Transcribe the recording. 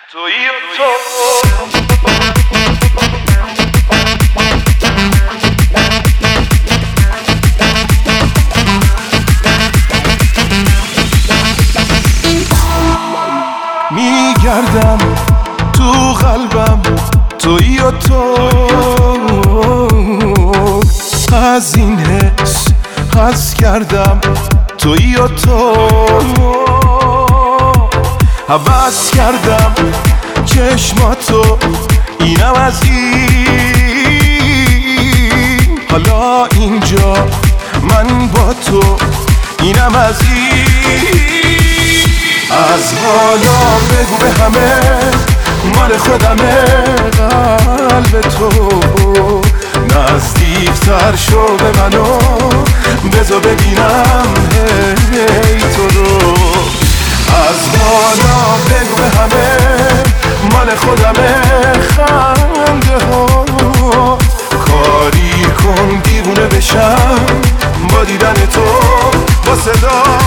تویی تو میگردم تو قلبم، تویی و تو. از این حس حس کردم، تویی و تو. حوض کردم چشماتو، اینم از این. حالا اینجا من با تو، اینم از این. از حالا بگو به همه مال خودمه قلب تو. نزدیکتر شو به منو، بذار ببینم هی تو رو. از حالا بگو به همه مال خودمه خنده ها. کاری کن دیوونه بشم با دیدن تو، با صدا